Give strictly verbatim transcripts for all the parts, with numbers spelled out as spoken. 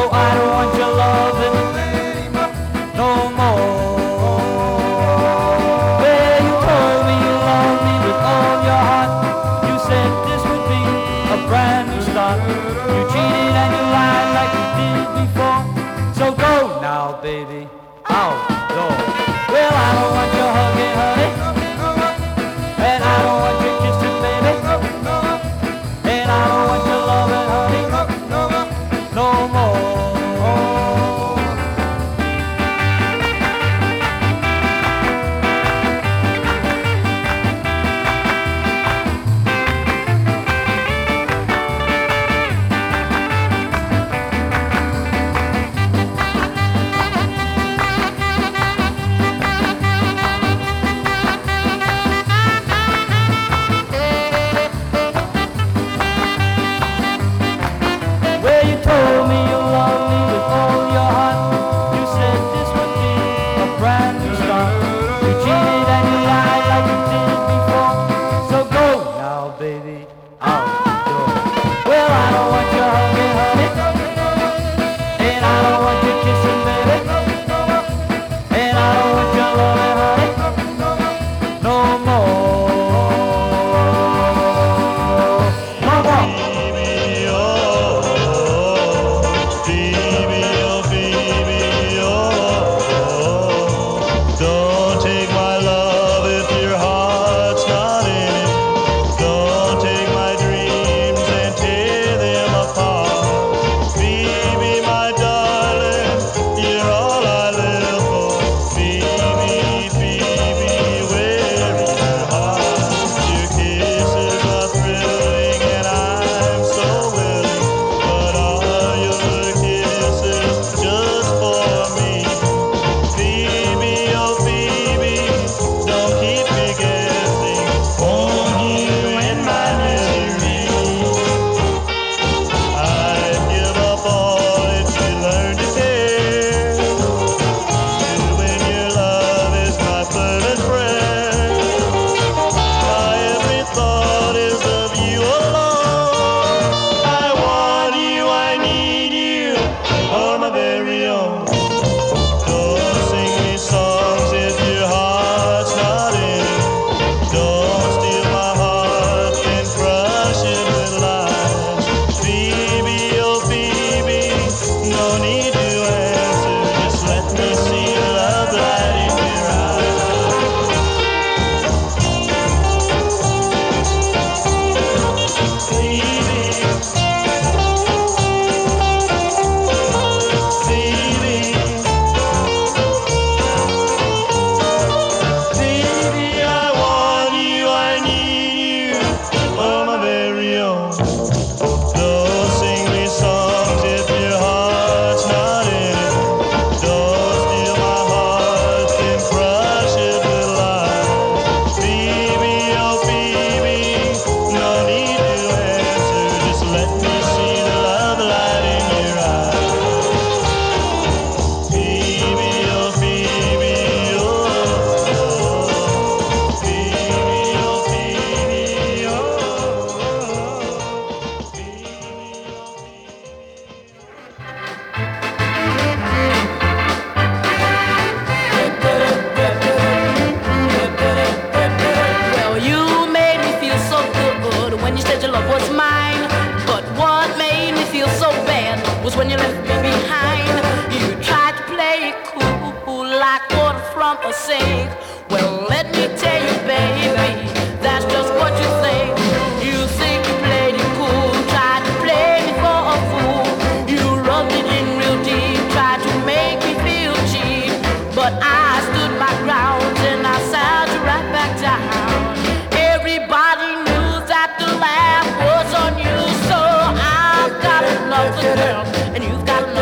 So I don't want your loving no more. Well, you told me you loved me with all your heart. You said this would be a brand new start. You cheated and you lied like you did before. So go now, baby, out the door. Well, I don't want your hugging, honey, and I don't want your kissing, baby, and I don't want your loving, honey, no more.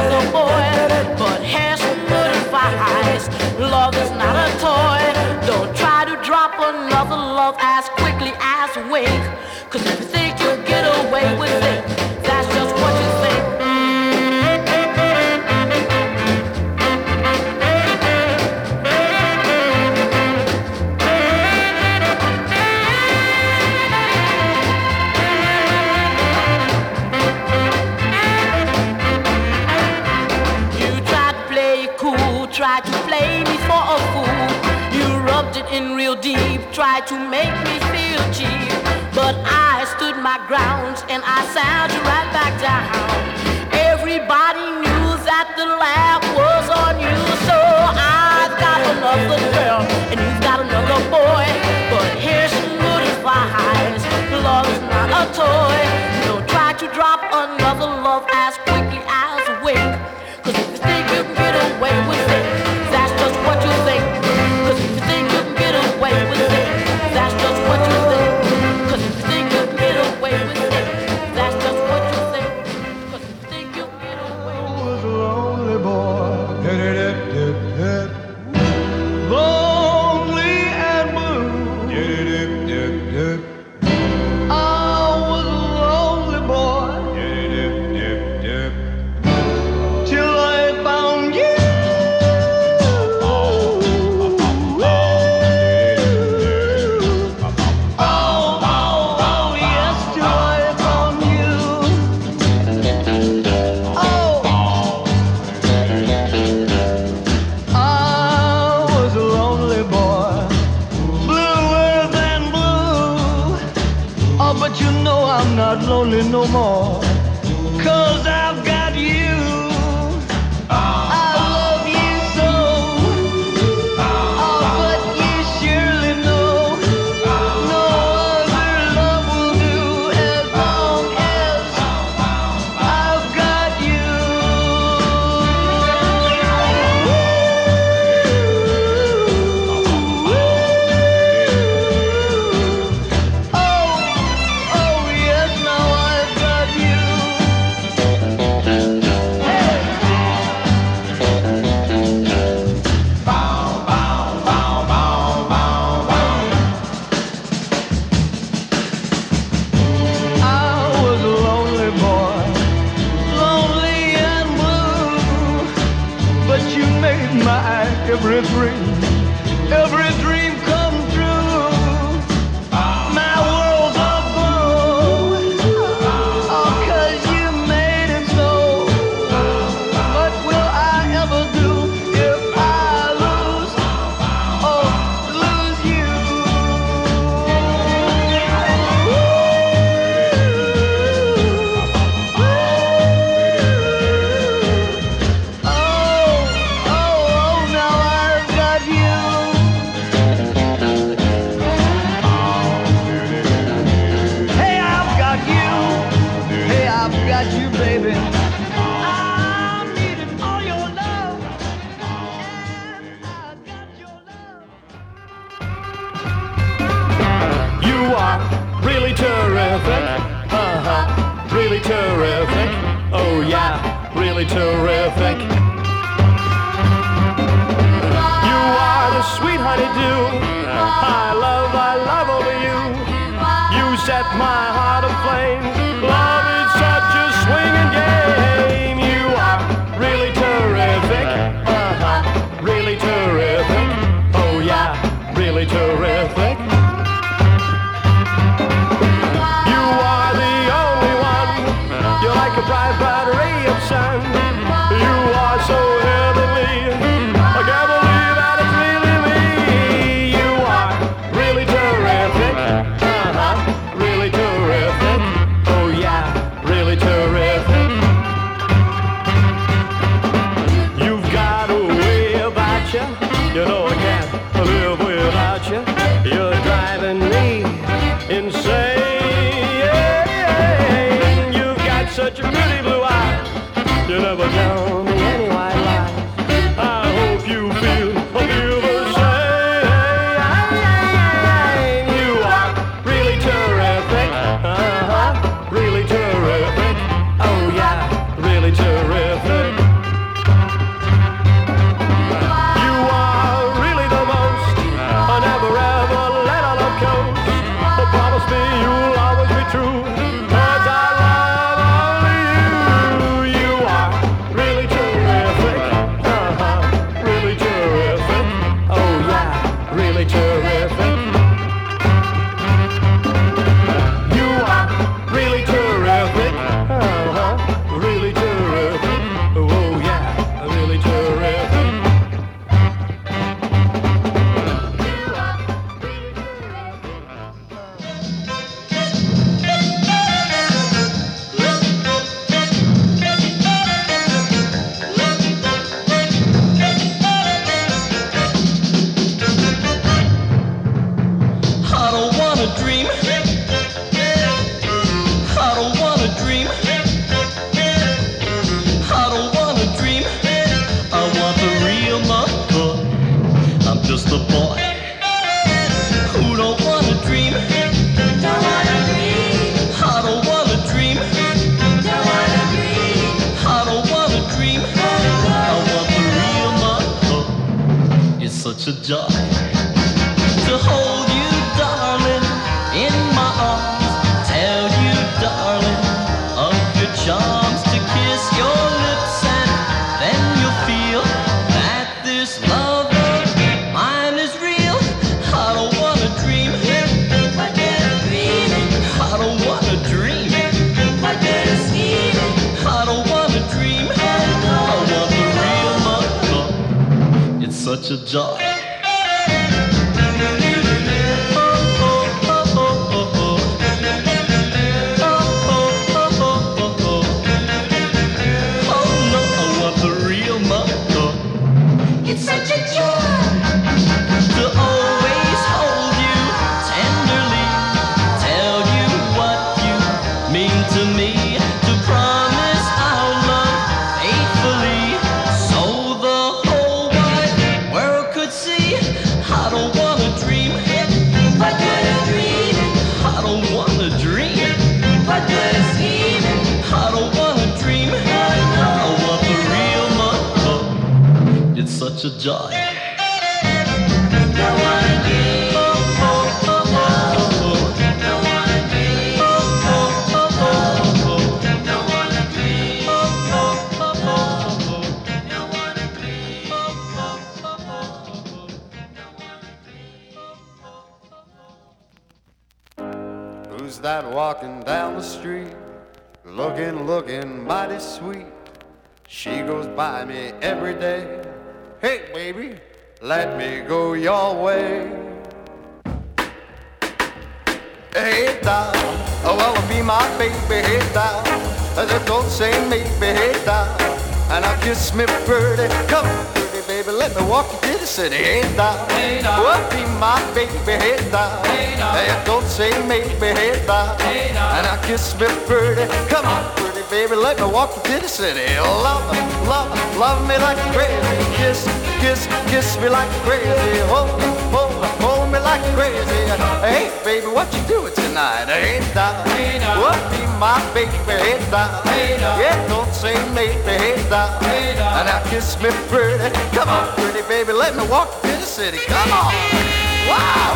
Love is not a toy. Don't in real deep, tried to make me feel cheap. But I stood my grounds and I sound you right back down. Everybody knew that the laugh was on you. So I've got another girl and you've got another boy. But here's some good advice, love is not a toy. Don't try to drop another love as quickly as a wink. Cause if you think you can get away with it, that's just what you think. Cause if you think you can get away with it, that's just what you think. Cause if you think you can get away with it, that's just what you think. Cause if you think you can get away with it. I was a lonely boy. Hit-it-hit-hit-hit. Lonely and blue. Hit-it-hit-hit-hit. I was a lonely boy. Hit-it-hit-hit-hit. Till I found you. Oh, oh, oh, yes, till I found you. Oh, I was a lonely boy, bluer than blue. Oh, but you know I'm not lonely no more, 'cause I've got you. I love you so. Oh, but you surely know no other love will do as long as I've got you. Oh, oh yes, now I've got you. Hey. Bow, bow, bow, bow, bow, bow. I was a lonely boy, lonely and blue, but you made my every dream, every dream come true. My world's aglow, oh, 'cause you made it so. What will I ever do if I lose, oh, lose you? Oh, oh, oh, now I've got you. Hey, I've got you. Hey, I've got you, baby. I'm needing all your love, and I got your love. You are really terrific, uh-huh, really terrific, oh yeah, really terrific. You are the sweet honeydew, I love, I love over you. You set my heart aflame, love is such a swinging game. You are really terrific, uh-huh, really terrific, oh yeah, really terrific. You are the only one. You're like a bright, bright ray of sun. You are so heavenly. I can't believe that it's really me. You are really terrific. Uh-huh. Really terrific. Oh such a joy to hold you, darling, in my arms. Tell you, darling, of your charms, to kiss your lips, and then you'll feel that this love of mine is real. I don't wanna dream it, I get dreaming. I don't wanna dream it, I get scheming. I don't wanna dream it, I want the real love. It's such a joy. It's such a joy to always hold you tenderly, tell you what you mean to me, to promise our love faithfully, so the whole wide world could see. I don't wanna dream it, but you're dreaming. I don't wanna dream it, but you're scheming. I don't wanna dream it, I want the real love. It's such a joy. Who's that walking down the street, looking, looking mighty sweet? She goes by me every day. Hey, baby, let me go your way. Hey, down, oh, well, be my baby. Hey, down, just don't say maybe. Hey, down, and I kiss me pretty. Come on, pretty baby, let me walk you to the city. Hey, down, Hey, down. well, be my baby. Hey, down, Hey, down. hey, don't say maybe. Hey, down, Hey, down. and I kiss me pretty. Come on, pretty baby, let me walk you to the city. Love, love, love me like crazy. Kiss, kiss, kiss me like crazy. Hold me, hold me, hold me like crazy. Hey, baby, what you doing tonight? Hey, down, Hey, down. what be my baby? Hey, down, Hey, down. yeah, don't say maybe. Hey, down, Hey, down. and now kiss me pretty. Come on, pretty baby, let me walk you to the city. Come on, wow.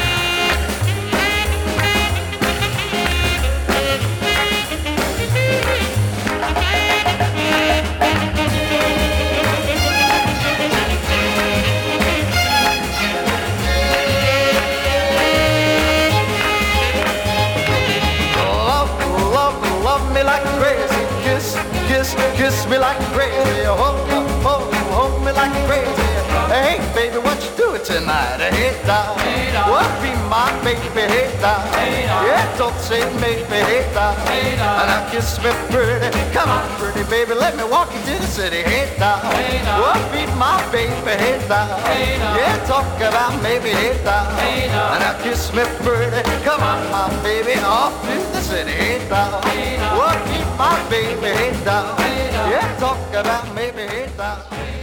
Love, love, love me like crazy. Kiss, kiss, kiss me like crazy. Hold, hold, hold me like crazy. Hey, baby, what you doing tonight? Hey, down, Hey, down. what be my baby? Hey, down, Hey, down. yeah, don't say maybe. Hey, down, Hey, down. and now kiss me pretty. Come on, pretty baby, let me walk you to the city. Hey, down, Hey, down. what be my baby? Hey, down, Hey, down. yeah, talk about maybe. Hey, down, Hey, down. and now kiss me pretty. Come on, my baby, off to the city. Hey, down, Hey, down. what be my baby? Hey, down, Hey, down. yeah, talk about maybe. Hey, down.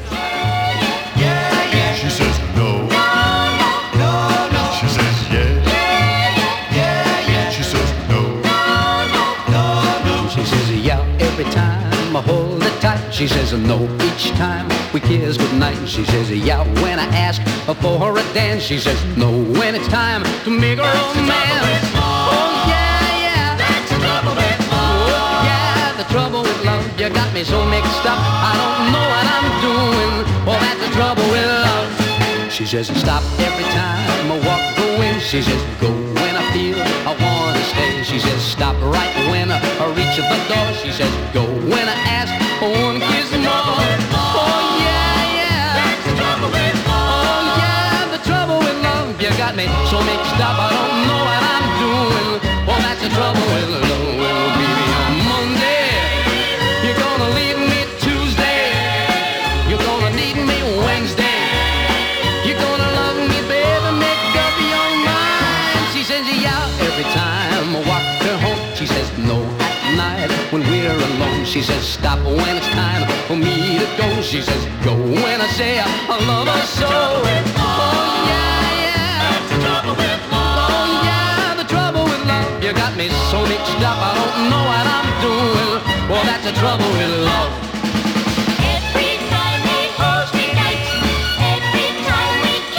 She says no. No, no. She says yeah. Yeah, yeah. She says no. No, no. She says yeah every time I hold her tight. She says no each time we kiss goodnight. She says yeah when I ask her for a dance. She says no when it's time to make a romance. Oh yeah, yeah. That's the trouble with love. Oh yeah, the trouble with love. You got me so mixed up. I don't know what I'm doing. Oh, that's the trouble with love. She says stop every time I walk away. She says go when I feel I wanna stay. She says stop right when I reach the door. She says go when I ask for one kiss more. Oh yeah, yeah. That's the trouble with love. Oh yeah, the trouble with love. You got me so mixed up. I don't know what I'm doing. Oh, that's the trouble with love. Well, baby, on Monday you're gonna leave me Tuesday. You're gonna need me Wednesday. You're gonna love me, baby, make up your mind. She says yeah every time I walk her home. She says no at night when we're alone. She says stop when it's time for me to go. She says go when I say I love her so. Oh yeah, yeah. That's the trouble with love. Oh yeah, the trouble with love. You got me so mixed up. I don't know what I'm doing. Well, that's the trouble with love. Every time we hold me tight, every time we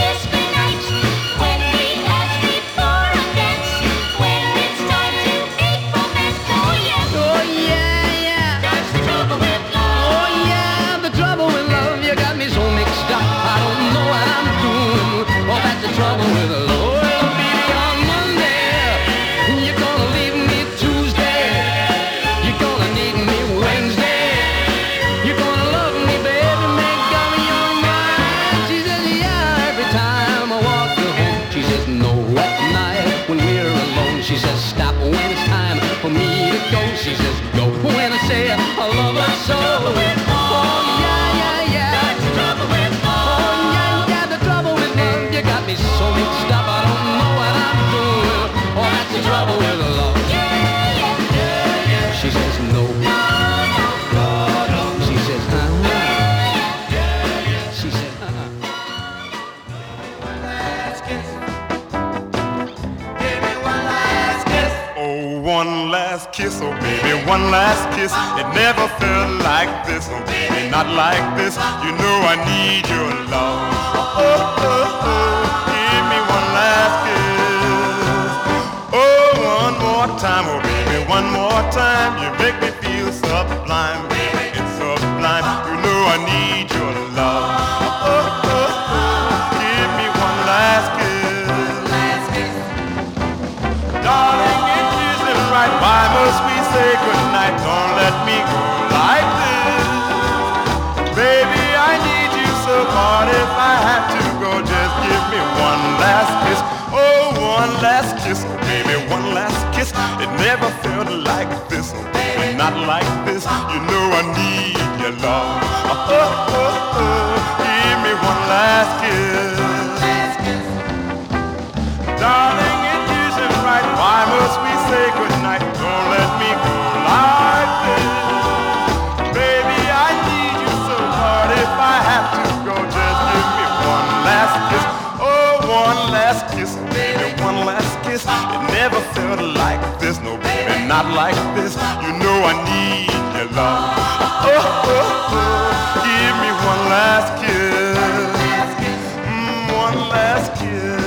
one last kiss. It never felt like this, no baby, not like this. You know I need your love. Oh, oh, oh, give me one last kiss. Oh, one more time, oh baby, one more time. You make me feel sublime, baby, it's sublime. You know I need your love. Oh, oh, oh, give me one last kiss. Darling, it isn't right. Why must we say goodnight? Don't let me go like this. Baby, I need you so hard. If I have to go, just give me one last kiss. Oh, one last kiss, baby, one last kiss. It never felt like this, oh, baby, not like this. You know I need your love. Oh, oh, oh, oh. Give me one last kiss. Darling, it isn't right. Why must we say goodnight? Don't let me go like this. Baby, I need you so hard. If I have to go, just give me one last kiss. Oh, one last kiss, baby, one last kiss. It never felt like this, no baby, not like this. You know I need your love. Oh, oh, oh, give me one last kiss. Mm, one last kiss.